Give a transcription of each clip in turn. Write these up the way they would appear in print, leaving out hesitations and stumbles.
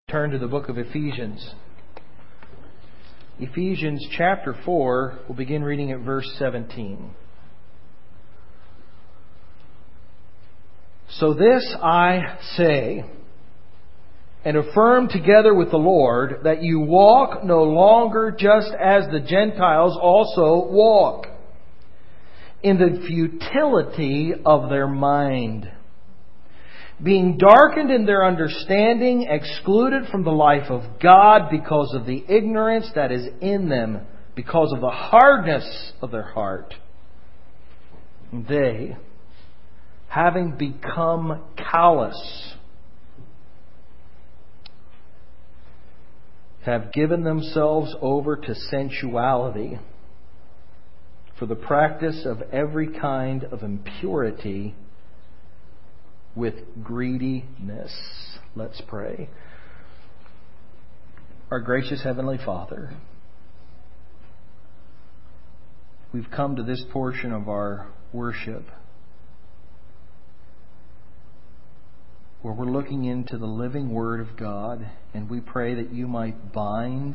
turn to the book of Ephesians. Ephesians chapter 4, we'll begin reading at verse 17. So this I say, and affirm together with the Lord, that you walk no longer just as the Gentiles also walk, in the futility of their mind, being darkened in their understanding, excluded from the life of God because of the ignorance that is in them, because of the hardness of their heart. They, having become callous, have given themselves over to sensuality, for the practice of every kind of impurity with greediness. Let's pray. Our gracious Heavenly Father, we've come to this portion of our worship where we're looking into the living Word of God, and we pray that you might bind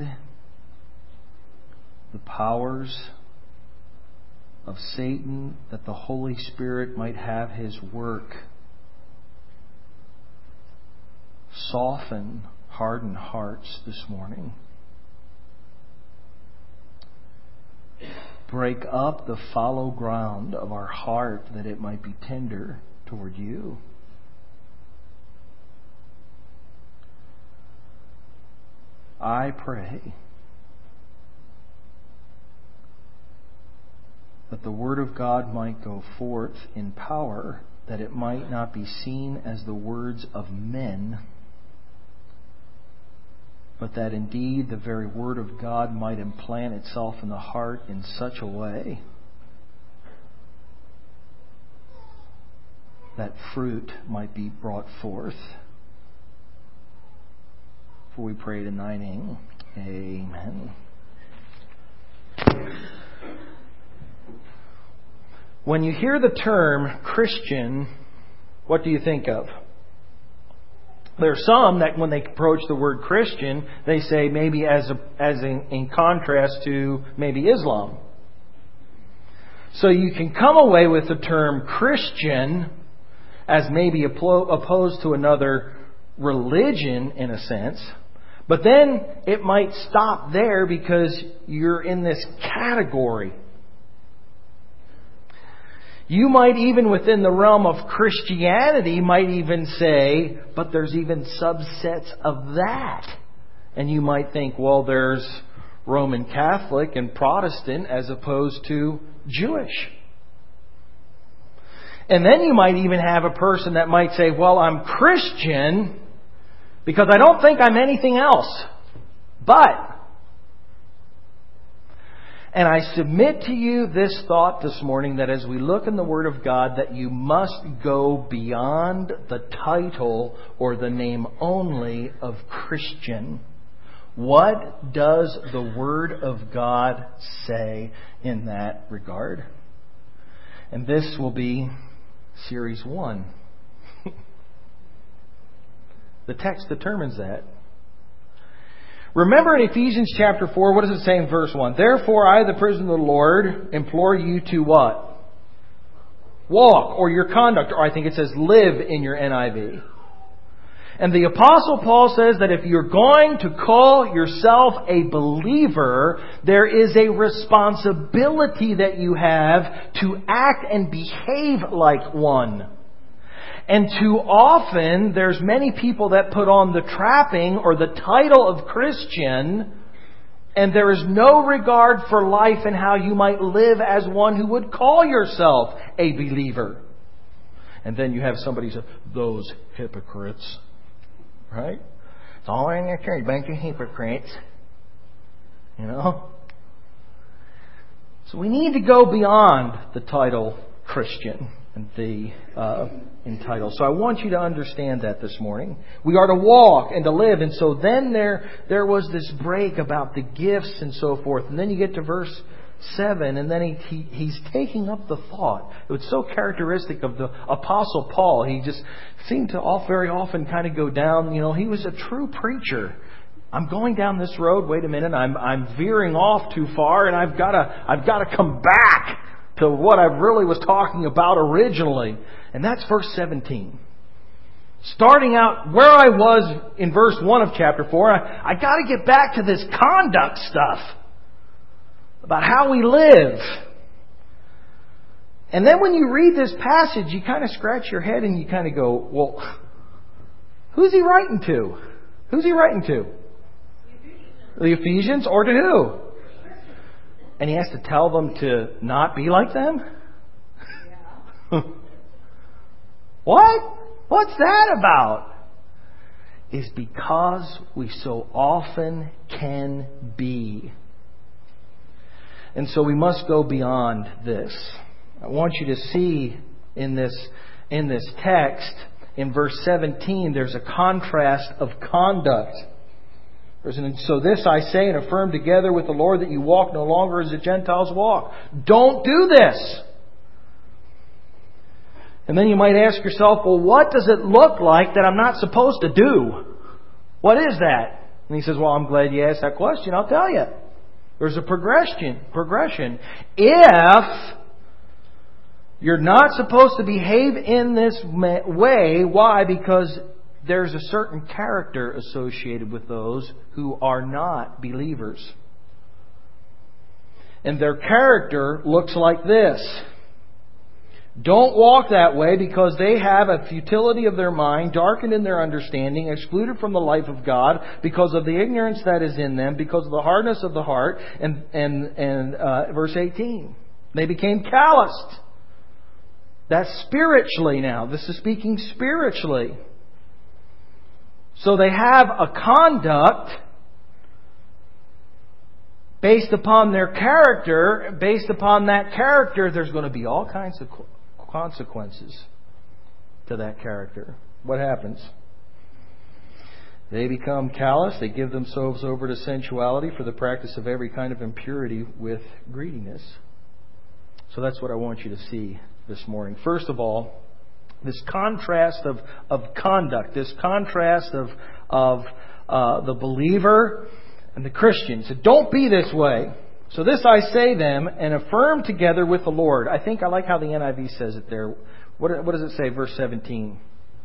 the powers of Satan, that the Holy Spirit might have His work. Soften hardened hearts this morning. Break up the fallow ground of our heart that it might be tender toward you. I pray that the Word of God might go forth in power, that it might not be seen as the words of men, but that indeed the very Word of God might implant itself in the heart in such a way that fruit might be brought forth. For we pray it in thy name. Amen. When you hear the term Christian, what do you think of? There are some that when they approach the word Christian, they say maybe in contrast to maybe Islam. So you can come away with the term Christian as maybe opposed to another religion in a sense. But then it might stop there because you're in this category. You might even within the realm of Christianity might even say, but there's even subsets of that. And you might think, well, there's Roman Catholic and Protestant as opposed to Jewish. And then you might even have a person that might say, well, I'm Christian because I don't think I'm anything else. And I submit to you this thought this morning, that as we look in the Word of God, that you must go beyond the title or the name only of Christian. What does the Word of God say in that regard? And this will be Series 1. The text determines that. Remember in Ephesians chapter 4, what does it say in verse 1? Therefore, I, the prisoner of the Lord, implore you to what? Walk, or your conduct, or I think it says live in your NIV. And the Apostle Paul says that if you're going to call yourself a believer, there is a responsibility that you have to act and behave like one. And too often, there's many people that put on the trapping or the title of Christian, and there is no regard for life and how you might live as one who would call yourself a believer. And then you have somebody say, those hypocrites. Right? It's all in your church, bunch of hypocrites. You know? So we need to go beyond the title Christian and the entitled. So I want you to understand that this morning. We are to walk and to live. And so then there was this break about the gifts and so forth. And then you get to verse 7, and then he's taking up the thought. It was so characteristic of the Apostle Paul. He just seemed to very often kind of go down. He was a true preacher. I'm going down this road. Wait a minute, I'm veering off too far, and I've got to come back to what I really was talking about originally. And that's verse 17. Starting out where I was in verse 1 of chapter 4, I got to get back to this conduct stuff about how we live. And then when you read this passage, you kind of scratch your head and you kind of go, well, who's he writing to? Who's he writing to? The Ephesians, or to who? And he has to tell them to not be like them? Yeah. What? What's that about? Is because we so often can be. And so we must go beyond this. I want you to see in this text, in verse 17, there's a contrast of conduct. So this I say and affirm together with the Lord, that you walk no longer as the Gentiles walk. Don't do this. And then you might ask yourself, well, what does it look like that I'm not supposed to do? What is that? And he says, well, I'm glad you asked that question. I'll tell you. There's a progression. If you're not supposed to behave in this way, why? Because there's a certain character associated with those who are not believers. And their character looks like this. Don't walk that way, because they have a futility of their mind, darkened in their understanding, excluded from the life of God because of the ignorance that is in them, because of the hardness of the heart. And verse 18, they became calloused. That's spiritually now. This is speaking spiritually. So they have a conduct based upon their character. Based upon that character, there's going to be all kinds of consequences to that character. What happens? They become callous. They give themselves over to sensuality for the practice of every kind of impurity with greediness. So that's what I want you to see this morning. First of all, this contrast of conduct, this contrast of the believer and the Christian. So don't be this way. So this I say them, and affirm together with the Lord. I think I like how the NIV says it there. What does it say, verse 17?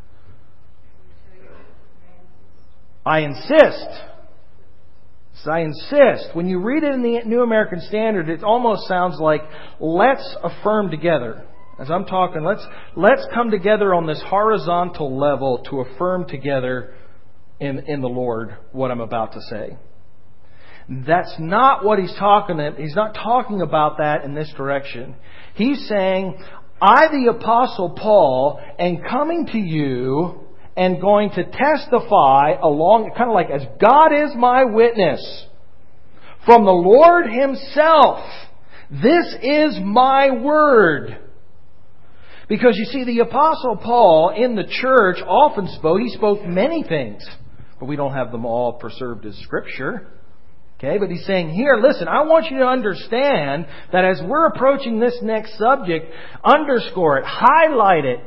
I insist. So I insist. When you read it in the New American Standard, it almost sounds like, let's affirm together. As I'm talking, let's come together on this horizontal level to affirm together in the Lord what I'm about to say. That's not what he's talking about. He's not talking about that in this direction. He's saying, I, the Apostle Paul, am coming to you and going to testify along, kind of like as God is my witness, from the Lord Himself. This is my word. Because you see, the Apostle Paul in the church often spoke. He spoke many things, but we don't have them all preserved as Scripture. Okay, but he's saying here, listen, I want you to understand that as we're approaching this next subject, underscore it, highlight it,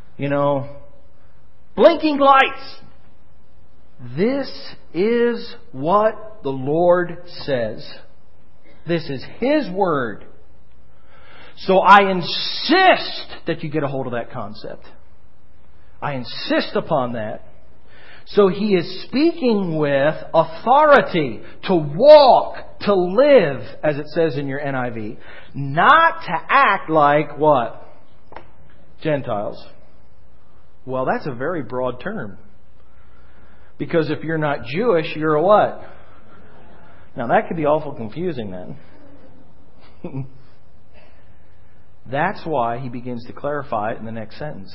blinking lights. This is what the Lord says. This is His word. So I insist that you get a hold of that concept. I insist upon that. So he is speaking with authority to walk, to live, as it says in your NIV. Not to act like what? Gentiles. Well, that's a very broad term. Because if you're not Jewish, you're a what? Now that could be awful confusing then. That's why he begins to clarify it in the next sentence.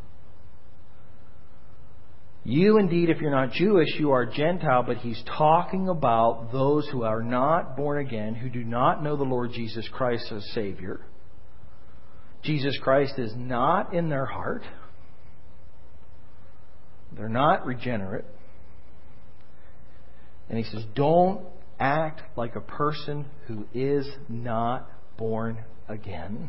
You indeed, if you're not Jewish, you are Gentile, but he's talking about those who are not born again, who do not know the Lord Jesus Christ as Savior. Jesus Christ is not in their heart. They're not regenerate. And he says, don't act like a person who is not born again.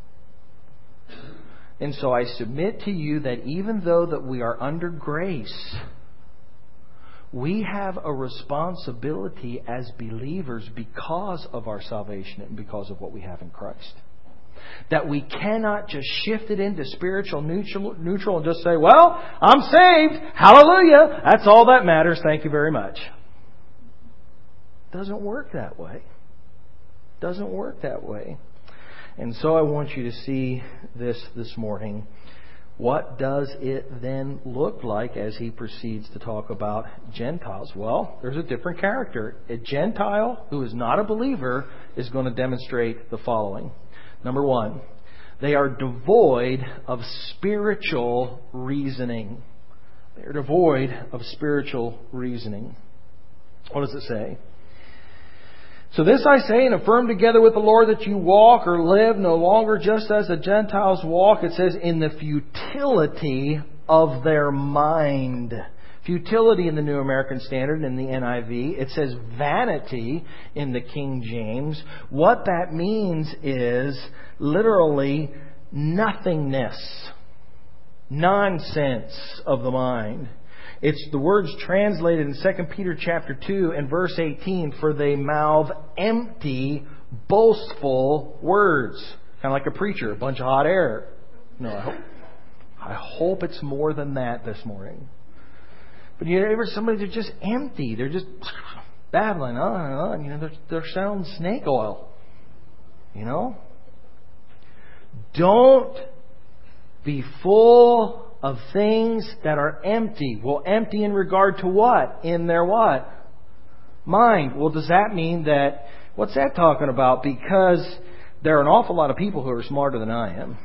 And so I submit to you that even though that we are under grace, we have a responsibility as believers because of our salvation and because of what we have in Christ. That we cannot just shift it into spiritual neutral and just say, well, I'm saved. Hallelujah. That's all that matters. Thank you very much. Doesn't work that way. Doesn't work that way. And so I want you to see this morning. What does it then look like as he proceeds to talk about Gentiles? Well, there's a different character. A Gentile who is not a believer is going to demonstrate the following. Number one, they are devoid of spiritual reasoning. They're devoid of spiritual reasoning. What does it say? So this I say and affirm together with the Lord that you walk or live no longer just as the Gentiles walk. It says in the futility of their mind. Futility in the New American Standard, in the NIV. It says vanity in the King James. What that means is literally nothingness. Nonsense of the mind. It's the words translated in 2 Peter chapter 2 and verse 18, for they mouth empty, boastful words. Kind of like a preacher, a bunch of hot air. No, I hope it's more than that this morning. But you ever somebody, they're just empty. They're just babbling on and on. You know, they're selling snake oil. You know? Don't be full of things that are empty. Well, empty in regard to what? In their what? Mind. Well, does that mean that... What's that talking about? Because there are an awful lot of people who are smarter than I am.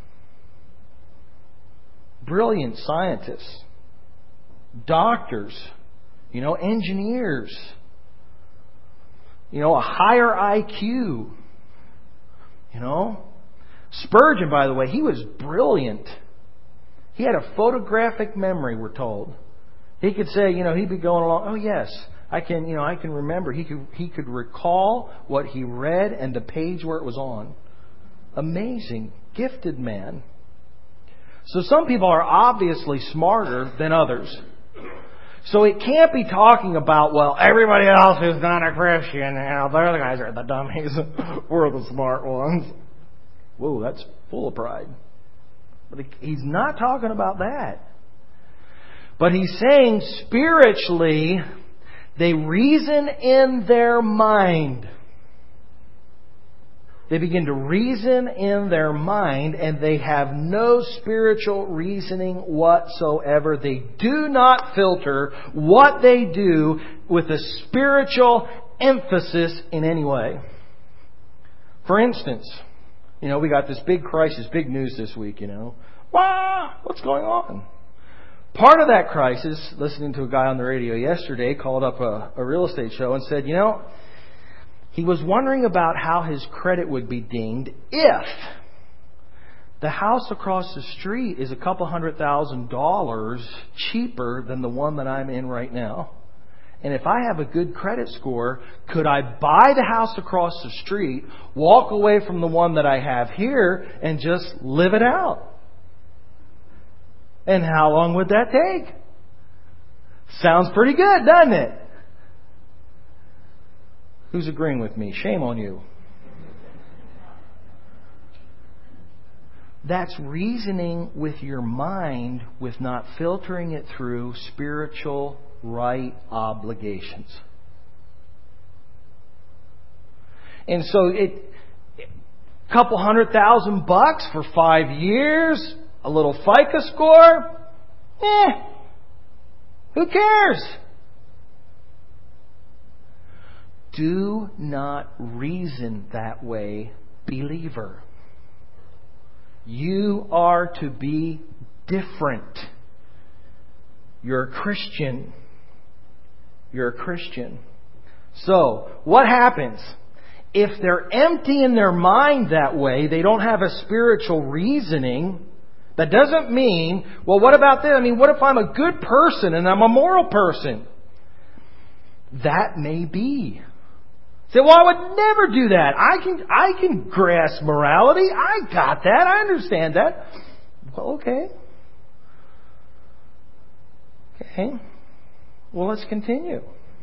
Brilliant scientists. Doctors. You know, engineers. You know, a higher IQ. You know? Spurgeon, by the way, he was brilliant. He had a photographic memory, we're told. He could say, you know, he'd be going along, oh yes, I can remember. He could recall what he read and the page where it was on. Amazing, gifted man. So some people are obviously smarter than others. So it can't be talking about, well, everybody else who's not a Christian, you know, they're the guys that are the dummies. We're the smart ones. Whoa, that's full of pride. But he's not talking about that. But he's saying spiritually, they reason in their mind. They begin to reason in their mind and they have no spiritual reasoning whatsoever. They do not filter what they do with a spiritual emphasis in any way. For instance, you know, we got this big crisis, big news this week, you know. Wow, what's going on? Part of that crisis, listening to a guy on the radio yesterday, called up a real estate show and said, you know, he was wondering about how his credit would be dinged if the house across the street is a couple $100,000 cheaper than the one that I'm in right now. And if I have a good credit score, could I buy the house across the street, walk away from the one that I have here, and just live it out? And how long would that take? Sounds pretty good, doesn't it? Who's agreeing with me? Shame on you. That's reasoning with your mind with not filtering it through spiritual right obligations. And so a couple $100,000 for 5 years, a little FICO score, who cares? Do not reason that way, believer. You are to be different. You're a Christian. You're a Christian. So, what happens? If they're empty in their mind that way, they don't have a spiritual reasoning. That doesn't mean, well, what about this? I mean, what if I'm a good person and I'm a moral person? That may be. Say, well, I would never do that. I can grasp morality. I got that. I understand that. Well, okay. Okay. Well, let's continue.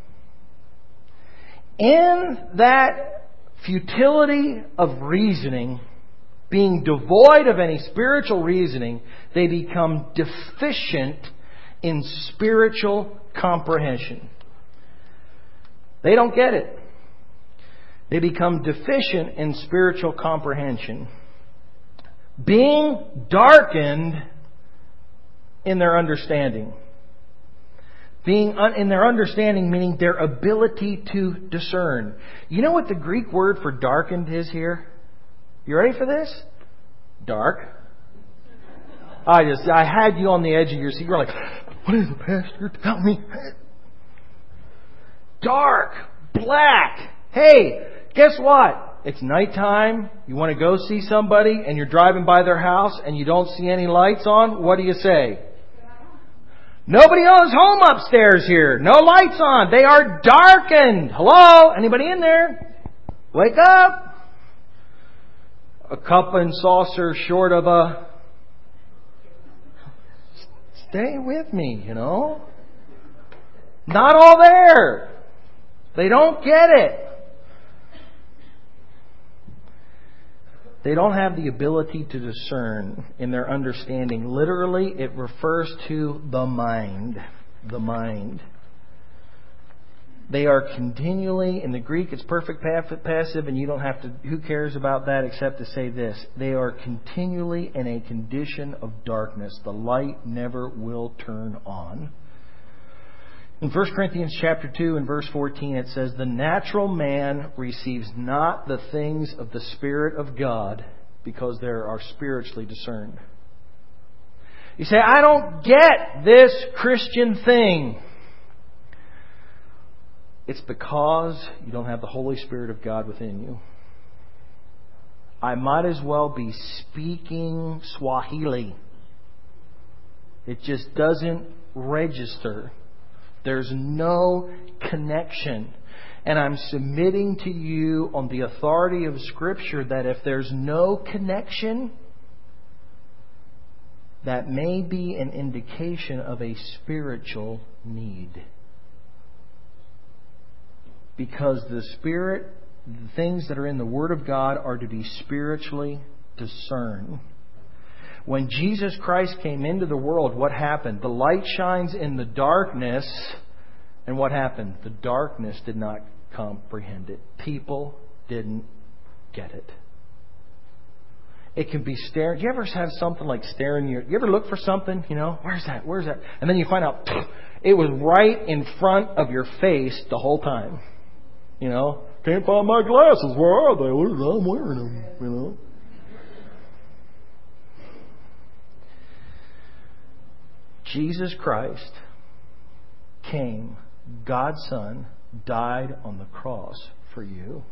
In that futility of reasoning, being devoid of any spiritual reasoning, they become deficient in spiritual comprehension. They don't get it. They become deficient in spiritual comprehension. Being darkened in their understanding. Being in their understanding, meaning their ability to discern. You know what the Greek word for darkened is here? You ready for this? Dark. I had you on the edge of your seat. You're like, what is it, Pastor? Tell me. Dark. Black. Hey, guess what? It's nighttime. You want to go see somebody and you're driving by their house and you don't see any lights on. What do you say? Nobody owns home upstairs here. No lights on. They are darkened. Hello? Anybody in there? Wake up. A cup and saucer short of a... Stay with me, you know. Not all there. They don't get it. They don't have the ability to discern in their understanding. Literally, it refers to the mind. The mind. They are continually, in the Greek it's perfect passive, and you don't have to, who cares about that except to say this. They are continually in a condition of darkness. The light never will turn on. In 1 Corinthians chapter 2 and verse 14 it says, the natural man receives not the things of the Spirit of God because they are spiritually discerned. You say, I don't get this Christian thing. It's because you don't have the Holy Spirit of God within you. I might as well be speaking Swahili. It just doesn't register. There's no connection. And I'm submitting to you on the authority of Scripture that if there's no connection, that may be an indication of a spiritual need. Because the Spirit, the things that are in the Word of God are to be spiritually discerned. When Jesus Christ came into the world, what happened? The light shines in the darkness. And what happened? The darkness did not comprehend it. People didn't get it. It can be staring. Do you ever have something like staring you ever look for something? You know, where's that? Where's that? And then you find out it was right in front of your face the whole time. You know, can't find my glasses. Where are they? I'm wearing them. You know. Jesus Christ came, God's Son, died on the cross for you.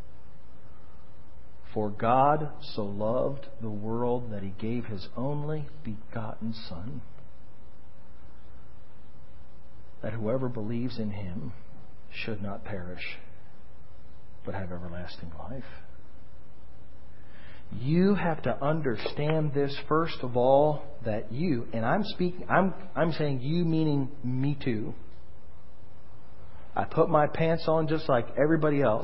For God so loved the world that He gave His only begotten Son, that whoever believes in Him should not perish, but have everlasting life. You have to understand this first of all, that you, and I'm saying you meaning me too. I put my pants on just like everybody else.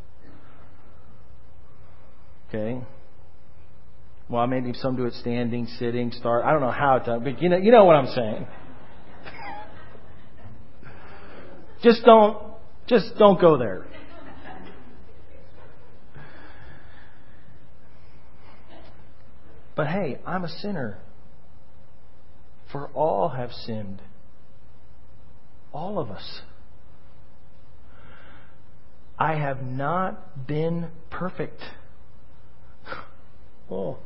Okay? Well, maybe some do it standing, sitting, start. I don't know how to, but you know what I'm saying. Just don't go there. But hey, I'm a sinner. For all have sinned. All of us. I have not been perfect. Oh.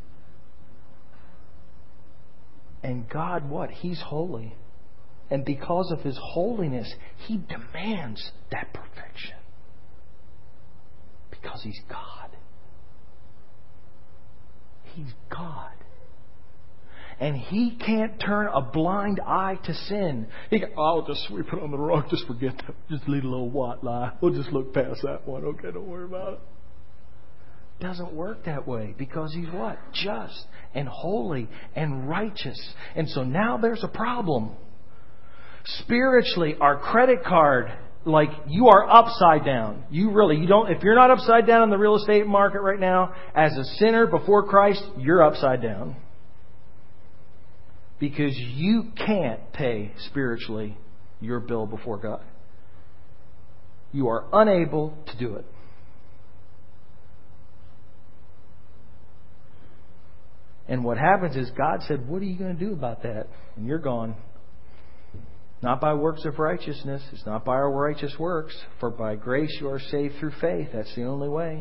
And God, what? He's holy. And because of His holiness, He demands that perfection. Because He's God. He's God. And he can't turn a blind eye to sin. He goes, I'll just sweep it on the rug. Just forget that. Just leave a little white lie. We'll just look past that one. Okay, don't worry about it. Doesn't work that way because he's what? Just and holy and righteous. And so now there's a problem. Spiritually, our credit card, like you are upside down. You don't, if you're not upside down in the real estate market right now, as a sinner before Christ, you're upside down. Because you can't pay spiritually your bill before God. You are unable to do it. And what happens is God said, what are you going to do about that? And you're gone. Not by works of righteousness. It's not by our righteous works. For by grace you are saved through faith. That's the only way.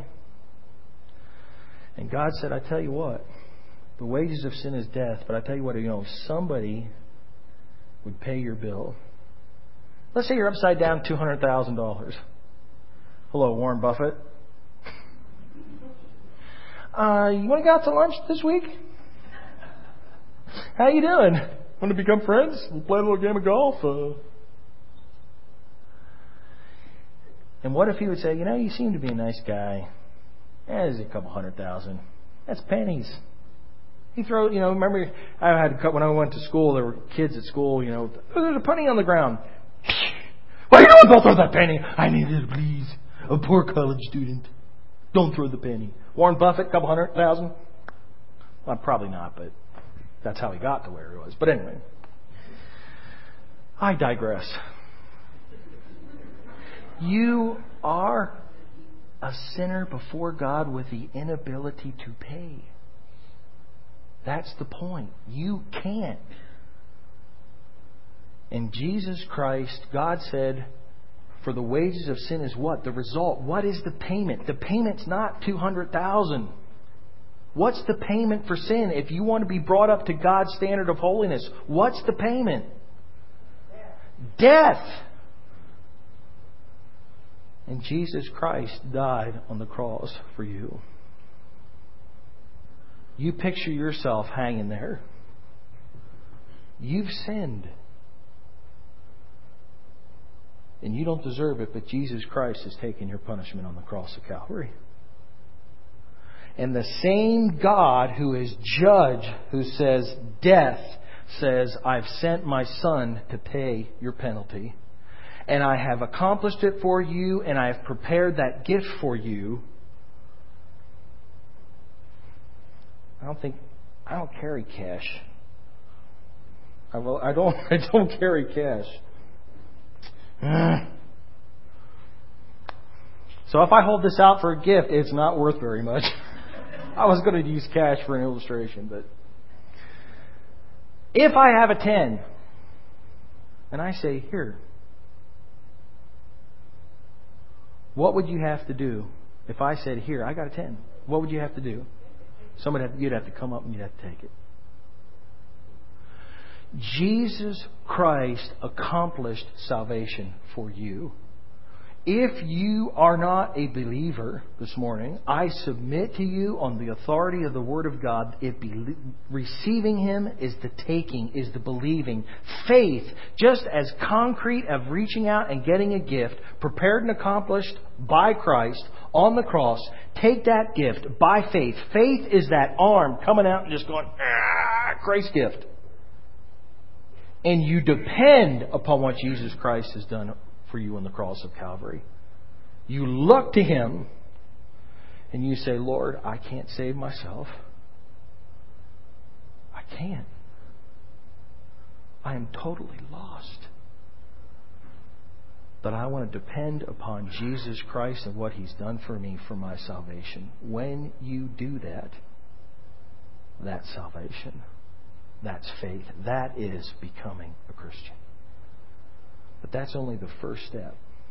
And God said, I tell you what. The wages of sin is death. But I tell you what, if somebody would pay your bill. Let's say you're upside down $200,000. Hello, Warren Buffett. You want to go out to lunch this week? How you doing? Want to become friends? We'll play a little game of golf. And what if he would say, you seem to be a nice guy. There's a couple $100,000. That's pennies. He throw, remember I had when I went to school, there were kids at school, there's a penny on the ground. What are you doing? Don't throw that penny. I need it, please. A poor college student. Don't throw the penny. Warren Buffett, couple $100,000. Well, probably not, but that's how he got to where he was. But anyway, I digress. You are a sinner before God with the inability to pay. That's the point. You can't. And Jesus Christ, God said, for the wages of sin is what? The result. What is the payment? The payment's not $200,000. What's the payment for sin? If you want to be brought up to God's standard of holiness, what's the payment? Death. And Jesus Christ died on the cross for you. You picture yourself hanging there. You've sinned. And you don't deserve it, but Jesus Christ has taken your punishment on the cross of Calvary. And the same God who is judge, who says death, says, I've sent my Son to pay your penalty. And I have accomplished it for you, and I have prepared that gift for you. I don't carry cash. I don't carry cash. So if I hold this out for a gift, it's not worth very much. I was going to use cash for an illustration, but if I have a 10 and I say, here, what would you have to do if I said, here, I got a 10? What would you have to do? You'd have to come up and you'd have to take it. Jesus Christ accomplished salvation for you. If you are not a believer this morning, I submit to you on the authority of the Word of God, receiving Him is the taking, is the believing. Faith, just as concrete of reaching out and getting a gift, prepared and accomplished by Christ on the cross, take that gift by faith. Faith is that arm coming out and just going, grace gift. And you depend upon what Jesus Christ has done for you on the cross of Calvary. You look to Him and you say, Lord, I can't save myself. I can't. I am totally lost. But I want to depend upon Jesus Christ and what He's done for me for my salvation. When you do that, that's salvation. That's faith. That is becoming a Christian. But that's only the first step.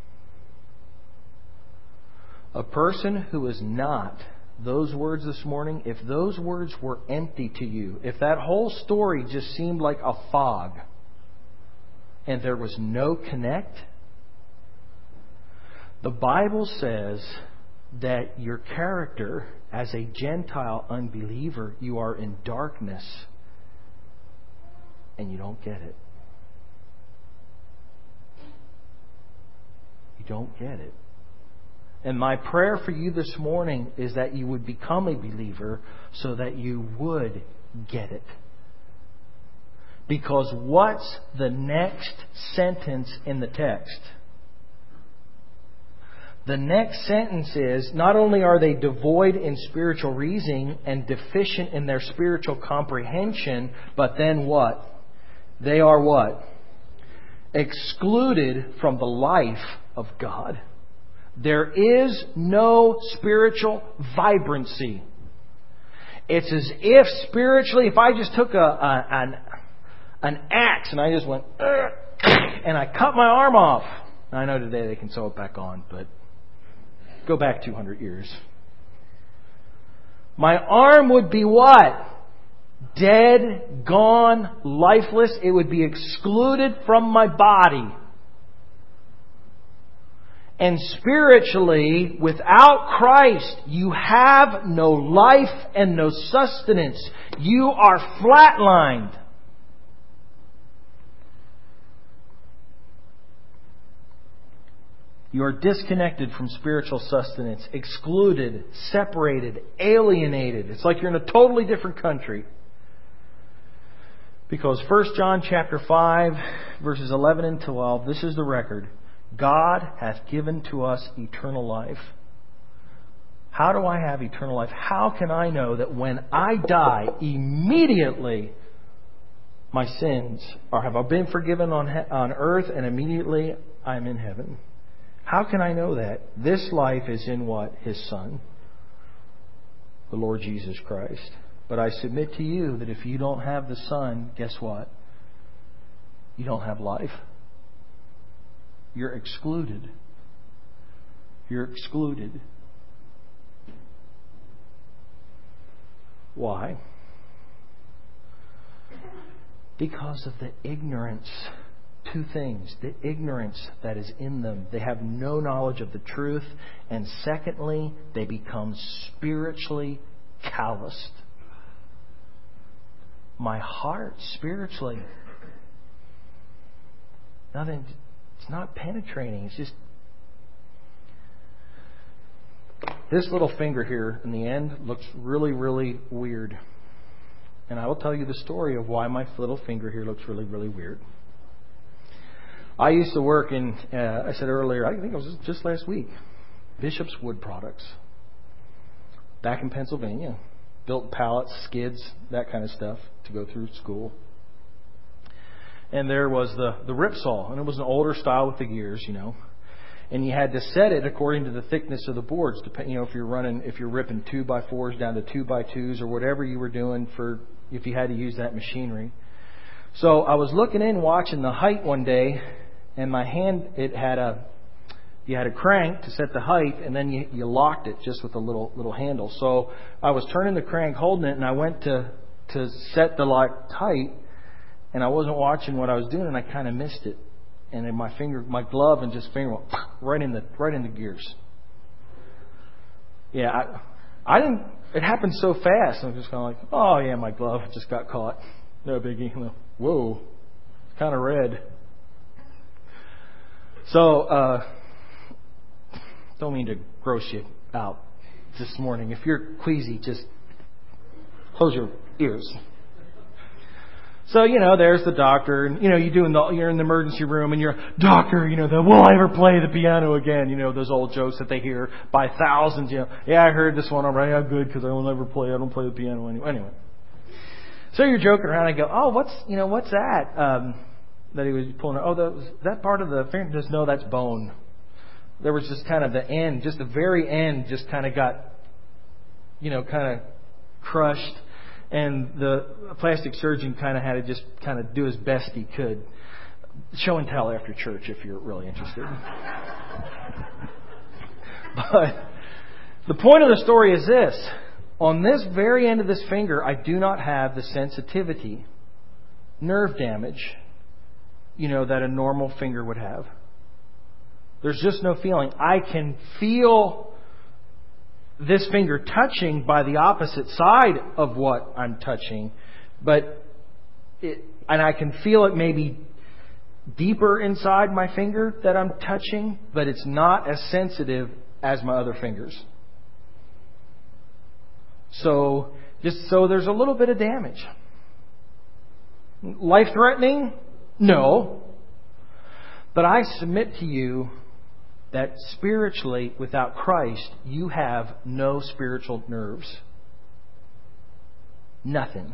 A person who is not, those words this morning, if those words were empty to you, if that whole story just seemed like a fog, and there was no connect, the Bible says that your character as a Gentile unbeliever, you are in darkness. and you don't get it. You don't get it. And my prayer for you this morning is that you would become a believer so that you would get it. Because what's the next sentence in the text? The next sentence is, not only are they devoid in spiritual reasoning and deficient in their spiritual comprehension, but then what? They are what? Excluded from the life of God. There is no spiritual vibrancy. It's as if spiritually, if I just took an axe and I just went, and I cut my arm off. I know today they can sew it back on, but go back 200 years. My arm would be what? Dead, gone, lifeless. It would be excluded from my body. And spiritually, without Christ, you have no life and no sustenance. You are flatlined. You are disconnected from spiritual sustenance, excluded, separated, alienated. It's like you're in a totally different country. Because 1 John chapter 5, verses 11 and 12, this is the record. God hath given to us eternal life. How do I have eternal life? How can I know that when I die, immediately my sins have been forgiven on earth and immediately I'm in heaven? How can I know that? This life is in what? His Son, the Lord Jesus Christ. But I submit to you that if you don't have the Son, guess what? You don't have life. You're excluded. You're excluded. Why? Because of the ignorance. Two things. The ignorance that is in them. They have no knowledge of the truth. And secondly, they become spiritually calloused. My heart spiritually. Nothing. It's not penetrating. It's just this little finger here in the end looks really, really weird. And I will tell you the story of why my little finger here looks really, really weird. I used to work in, I said earlier, I think it was just last week, Bishop's Wood Products. Back in Pennsylvania. Built pallets, skids, that kind of stuff to go through school. And there was the rip saw. And it was an older style with the gears, And you had to set it according to the thickness of the boards. If you're ripping 2x4s down to 2x2s or whatever you were doing if you had to use that machinery. So I was looking in, watching the height one day, and my hand, you had a crank to set the height, and then you locked it just with a little handle. So I was turning the crank, holding it, and I went to set the lock height, and I wasn't watching what I was doing, and I kind of missed it. And then my glove and just finger went right in the gears. Yeah, I didn't. It happened so fast. I'm just kind of like, oh yeah, my glove just got caught. No biggie. Whoa, it's kind of red. So, don't mean to gross you out this morning. If you're queasy, just close your ears. So, there's the doctor, and, you're in the emergency room, and you're, doctor, will I ever play the piano again? Those old jokes that they hear by thousands, yeah, I heard this one already, I'm good, because I don't play the piano anyway. So you're joking around, and I go, oh, what's that, that he was pulling, that part of the finger, just, no, that's bone. There was just kind of the end, just the very end, just kind of got, kind of crushed. And the plastic surgeon kind of had to just kind of do his best he could. Show and tell after church if you're really interested. But the point of the story is this. On this very end of this finger, I do not have the sensitivity, nerve damage, that a normal finger would have. There's just no feeling. I can feel this finger touching by the opposite side of what I'm touching, but and I can feel it maybe deeper inside my finger that I'm touching, but it's not as sensitive as my other fingers. So there's a little bit of damage. Life-threatening? No. But I submit to you that spiritually, without Christ, you have no spiritual nerves. Nothing.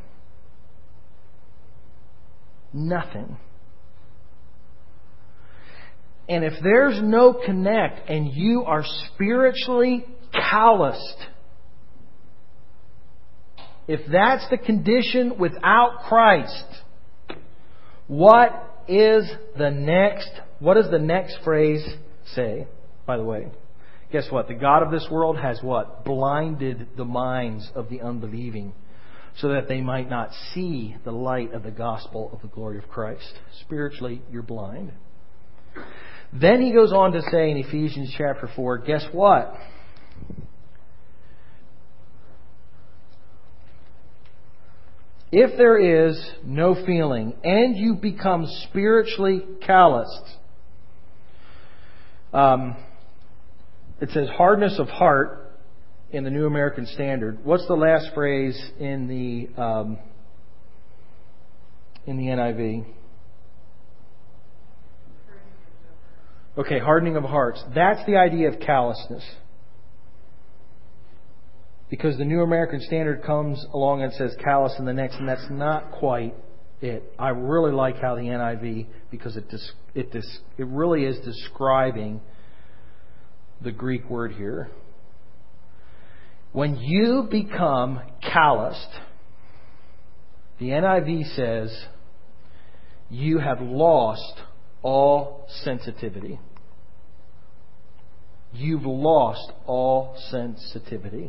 Nothing. And if there's no connect and you are spiritually calloused, if that's the condition without Christ, what does the next phrase say, by the way? Guess what? The God of this world has what? Blinded the minds of the unbelieving, so that they might not see the light of the gospel of the glory of Christ. Spiritually, you're blind. Then he goes on to say in Ephesians chapter 4, guess what? If there is no feeling and you become spiritually calloused, it says hardness of heart in the New American Standard. What's the last phrase in the NIV? Okay, hardening of hearts. That's the idea of callousness. Because the New American Standard comes along and says callous in the next, and that's not quite it. I really like how the NIV, because it really is describing the Greek word here. When you become calloused, the NIV says you have lost all sensitivity. You've lost all sensitivity.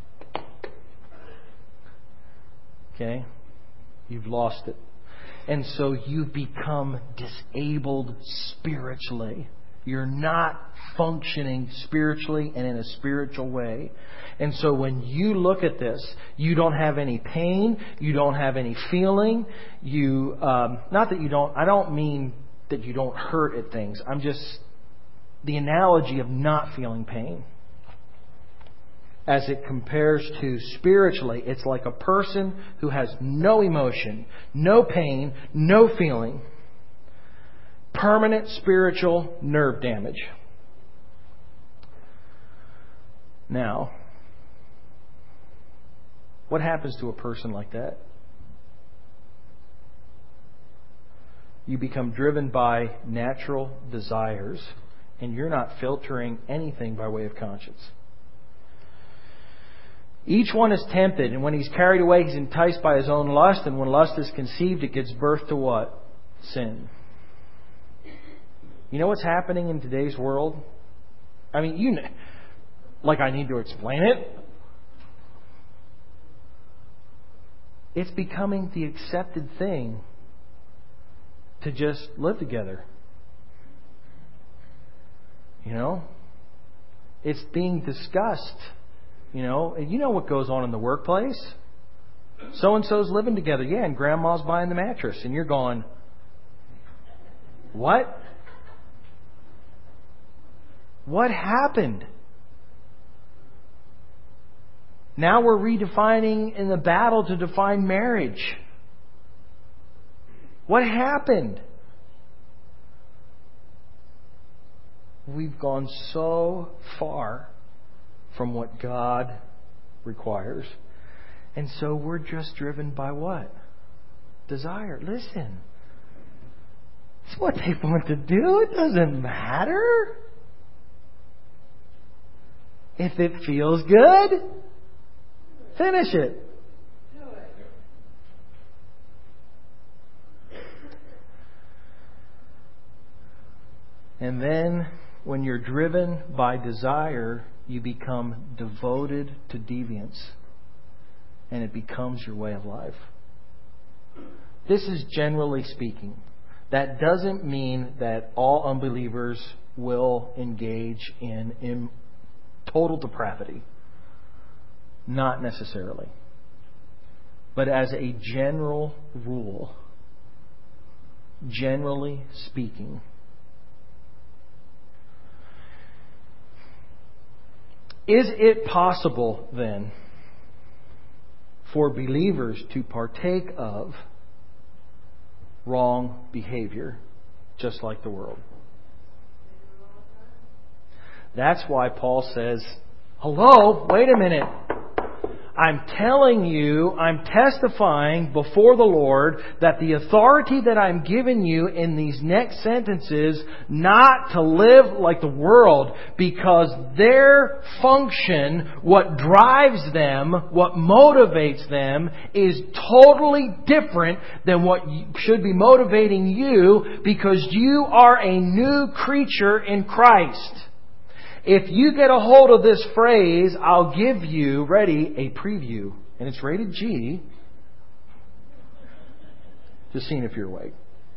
Okay? You've lost it. And so you've become disabled spiritually. You're not functioning spiritually and in a spiritual way. And so when you look at this, you don't have any pain. You don't have any feeling. Not that you don't, I don't mean that you don't hurt at things. I'm just, the analogy of not feeling pain. As it compares to spiritually, it's like a person who has no emotion, no pain, no feeling. Permanent spiritual nerve damage. Now, what happens to a person like that? You become driven by natural desires, and you're not filtering anything by way of conscience. Each one is tempted, and when he's carried away, he's enticed by his own lust, and when lust is conceived, it gives birth to what? Sin. You know what's happening in today's world? I mean, like I need to explain it. It's becoming the accepted thing to just live together. You know? It's being discussed. You know what goes on in the workplace? So-and-so's living together. Yeah, and grandma's buying the mattress. And you're going, what? What happened? Now we're redefining in the battle to define marriage. What happened? We've gone so far from what God requires. And so we're just driven by what? Desire. Listen. It's what they want to do. It doesn't matter. If it feels good, finish it. And then when you're driven by desire, you become devoted to deviance. And it becomes your way of life. This is generally speaking. That doesn't mean that all unbelievers will engage in total depravity. Not necessarily. But as a general rule, generally speaking. Is it possible, then, for believers to partake of wrong behavior just like the world? That's why Paul says, hello, wait a minute. I'm telling you, I'm testifying before the Lord that the authority that I'm giving you in these next sentences, not to live like the world, because their function, what drives them, what motivates them, is totally different than what should be motivating you, because you are a new creature in Christ. If you get a hold of this phrase, I'll give you, ready, a preview. And it's rated G. Just seeing if you're awake.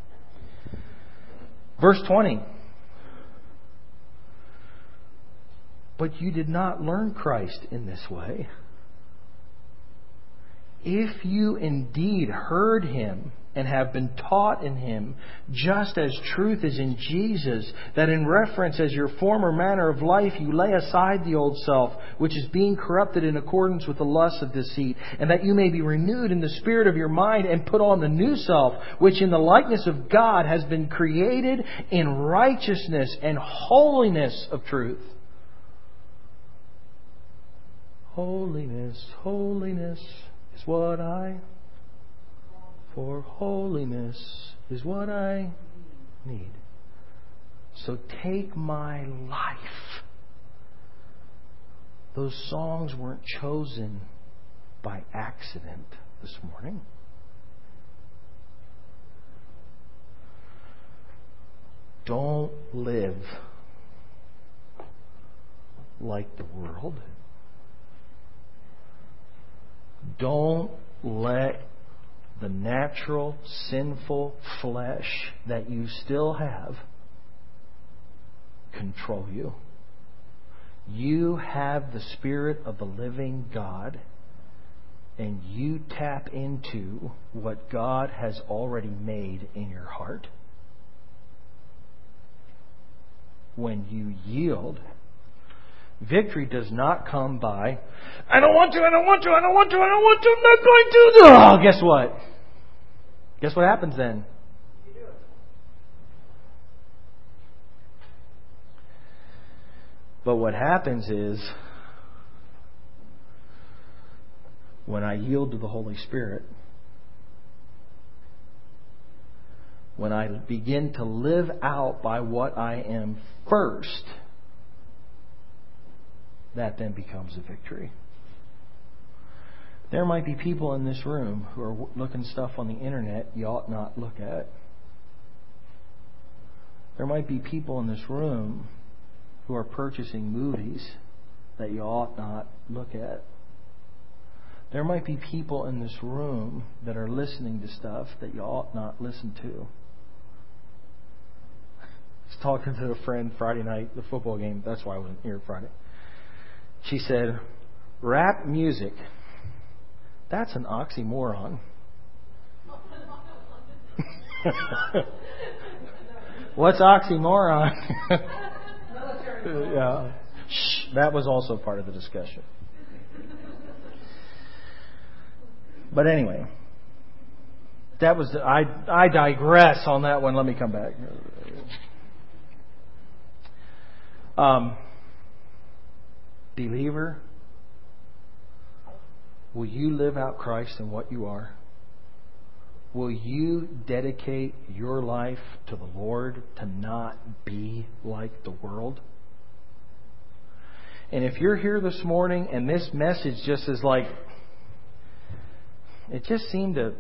Verse 20. But you did not learn Christ in this way. If you indeed heard Him and have been taught in Him, just as truth is in Jesus, that in reference as your former manner of life you lay aside the old self, which is being corrupted in accordance with the lusts of deceit, and that you may be renewed in the spirit of your mind and put on the new self, which in the likeness of God has been created in righteousness and holiness of truth. Holiness, holiness is what for holiness is what I need. So take my life. Those songs weren't chosen by accident this morning. Don't live like the world. Don't let the natural, sinful flesh that you still have control you. You have the Spirit of the living God, and you tap into what God has already made in your heart. When you yield, victory does not come by, I don't want to, I'm not going to. Oh, guess what? Guess what happens then? You do it. But what happens is, when I yield to the Holy Spirit, when I begin to live out by what I am first, that then becomes a victory. There might be people in this room who are looking stuff on the internet you ought not look at. There might be people in this room who are purchasing movies that you ought not look at. There might be people in this room that are listening to stuff that you ought not listen to. I was talking to a friend Friday night, the football game. That's why I wasn't here Friday. She said, rap music, that's an oxymoron. What's oxymoron? Yeah. Shh, that was also part of the discussion. But anyway, that was I digress on that one. Let me come back. Believer, will you live out Christ in what you are? Will you dedicate your life to the Lord to not be like the world? And if you're here this morning and this message just is like, it just seemed to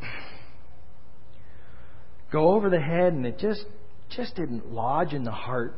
go over the head and it just didn't lodge in the heart,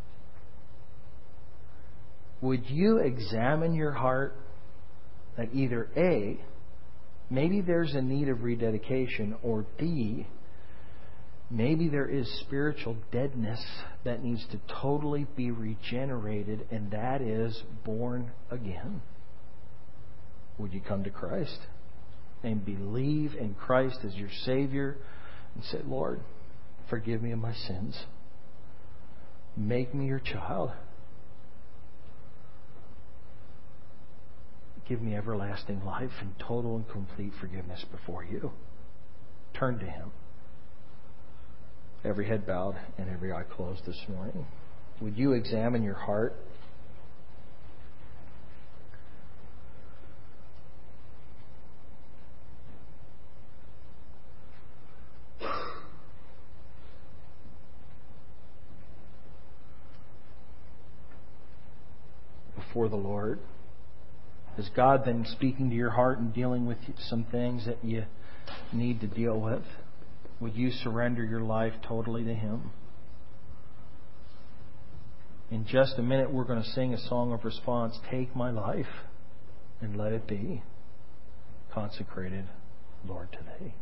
would you examine your heart that either A, maybe there's a need of rededication, or B, maybe there is spiritual deadness that needs to totally be regenerated, and that is born again? Would you come to Christ and believe in Christ as your Savior and say, Lord, Forgive me of my sins. Make me your child. Give me everlasting life and total and complete forgiveness before you. Turn to Him. Every head bowed and every eye closed this morning. Would you examine your heart? Before the Lord? Is God then speaking to your heart and dealing with some things that you need to deal with? Would you surrender your life totally to Him? In just a minute, we're going to sing a song of response. Take my life and let it be consecrated, Lord, today.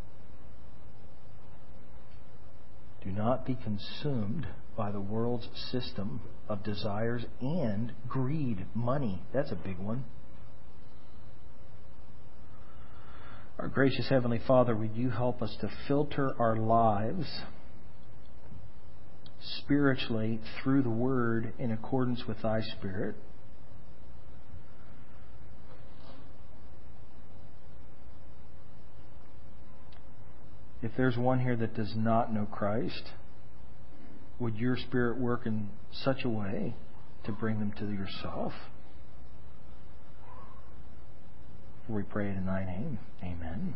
Do not be consumed by the world's system of desires and greed. Money, that's a big one. Our gracious Heavenly Father, would you help us to filter our lives spiritually through the Word in accordance with Thy Spirit? If there's one here that does not know Christ, would your Spirit work in such a way to bring them to yourself? For we pray it in Thy name. Amen.